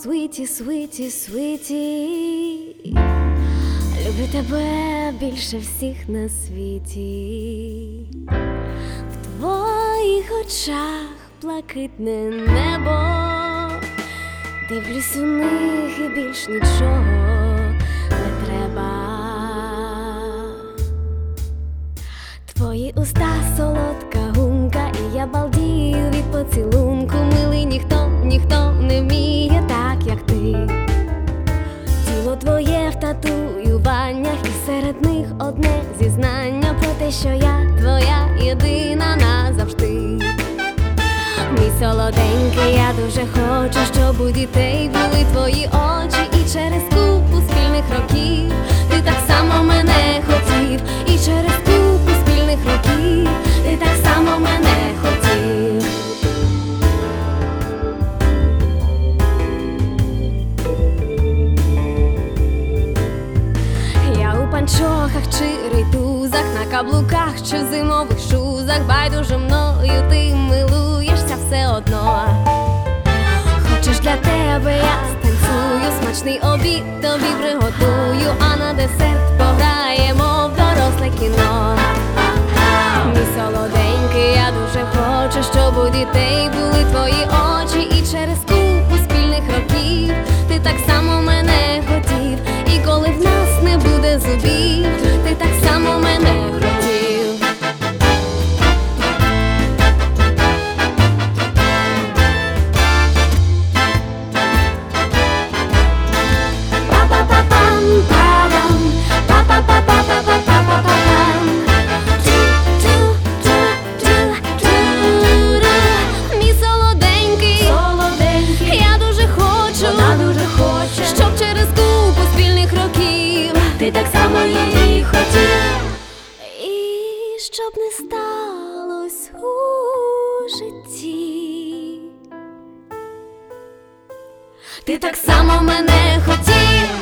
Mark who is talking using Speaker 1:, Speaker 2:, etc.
Speaker 1: світі, світі, світі. Люблю тебе більше всіх на світі. В твоїх очах блакитне небо, дивлюсь у них і більш нічого не треба. Твої уста солодка гумка, і я балдію від поцілунку. Милий, ніхто не вміє так, як ти. Тіло твоє в татуюваннях, і серед них одне зізнання про те, що я твоя єдина назавжди. Мій солоденький, я дуже хочу, щоб у дітей були твої очі. І через купу спільних років ти так само мене хотів. І через купу спільних років ти так само мене хотів. Я у панчохах чи рейтузах, на каблуках чи в зимових шузах. Байдуже мною ти милуєшся все одно. Хочеш, для тебе я станцюю, смачний обід тобі приготую, а на десерт пограємо в доросле кіно. Мій солоденький, я дуже хочу, щоб у дітей були твої очі. І через купу спільних років ти так само мене хотів. І коли в нас не буде зубів, ти так само мене хотів. Мій солоденький, я дуже хочу, щоб через купу спільних років
Speaker 2: ти так само її хотів.
Speaker 1: і щоб не сталось у житті,
Speaker 2: Ти так само мене хотів.